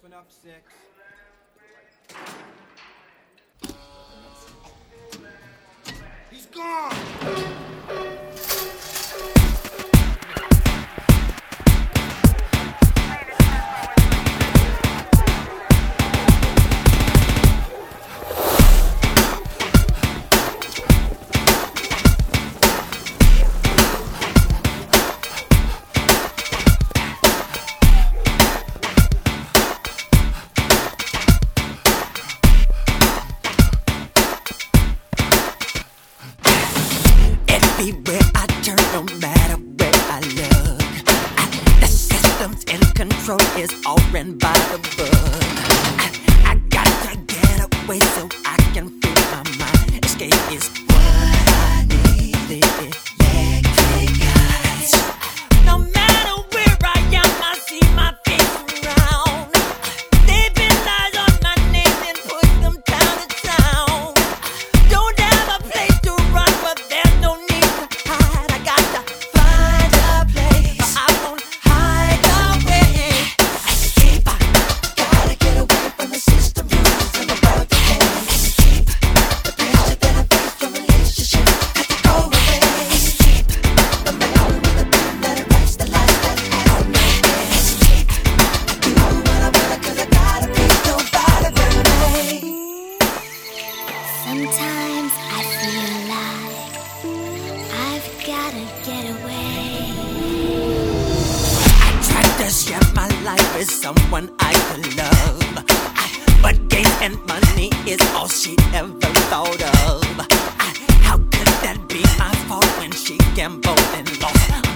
giving up 6. He's gone! Everywhere I turn, no matter where I look, the system's in control, is all ran by the book. I got to get away so I can free my mind. Escape is what I need. The electric eyes. No matter where I am, I see my face around. They've been lies on my name and put them down to town. Don't have a place to run, but there's no need to hide. I got to find a place, but I won't hide away. Escape, I gotta get away from the system rules and the world that has. Escape, the pressure that I face from relationships had to go away. Escape, the man with the pen that writes the lies that has no end. Escape, I do what I wanna 'cause I gotta be nobody but me. Sometimes I feel like I've gotta get away. I tried to share my life with someone I could love, but gain and money is all she ever thought of. How could that be my fault when she gambled and lost?